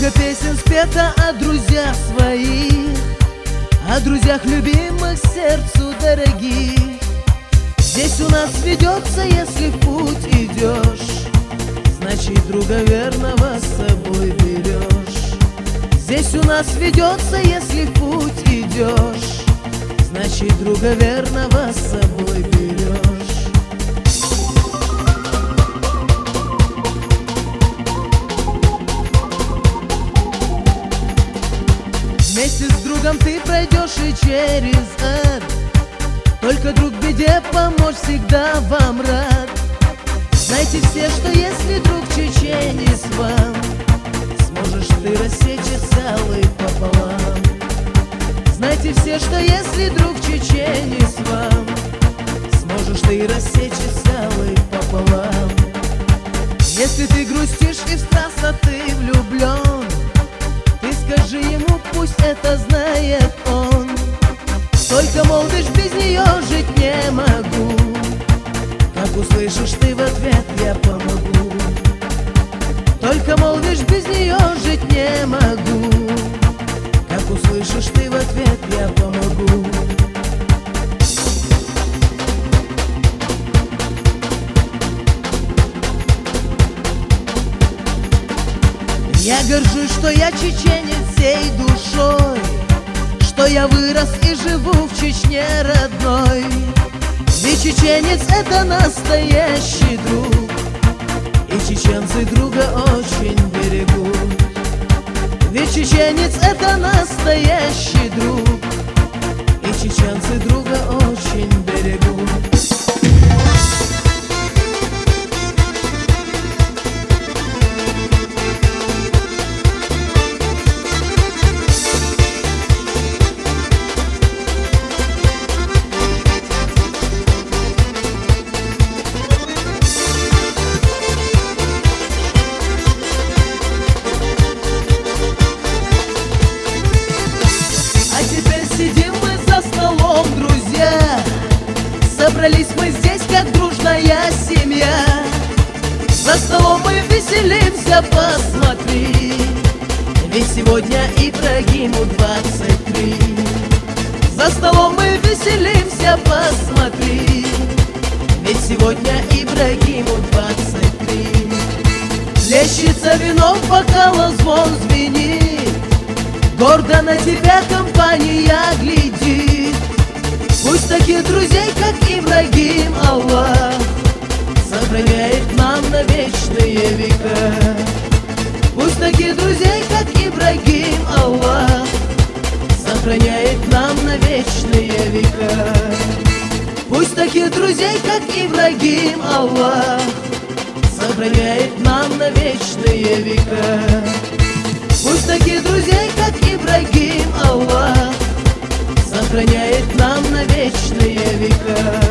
Много песен спето о друзьях своих, о друзьях любимых, сердцу дорогих. Здесь у нас ведется, если в путь идешь, значит друга верного с собой берешь. Здесь у нас ведется, если в путь идешь, значит друга верного с собой берешь. Вместе с другом ты пройдешь и через ад, только друг в беде помочь всегда вам рад. Знайте все, что если друг чеченец вам, сможешь ты рассечь целый пополам. Знайте все, что если друг чеченец вам, сможешь ты рассечь целый пополам. Если ты грустишь и в страстно ты влюблен, ты скажи ему, пусть это знает он. Только молвишь, без нее жить не могу, как услышишь ты в ответ, я помогу. Только молвишь, без нее жить не могу, как услышишь ты в ответ, я помогу. Я горжусь, что я чеченец всей душой, что я вырос и живу в Чечне родной. Ведь чеченец — это настоящий друг, и чеченцы друга очень берегут. Ведь чеченец — это настоящий друг, и чеченцы друга очень берегут. Сидим мы за столом, друзья, собрались мы здесь, как дружная семья. За столом мы веселимся, посмотри, ведь сегодня Ибрагиму 23. За столом мы веселимся, посмотри, ведь сегодня Ибрагиму 23. Плещется вино, в бокалах звон звенит, гордо на тебя компания глядит. Пусть таких друзей, как Ибрагим, Аллах сохраняет нам на вечные века. Пусть таких друзей, как Ибрагим, Аллах сохраняет нам на вечные века. Пусть таких друзей, как Ибрагим, Аллах сохраняет нам на вечные века. Пусть таких друзей, как Ибрагим, Аллах сохраняет нам на вечные века.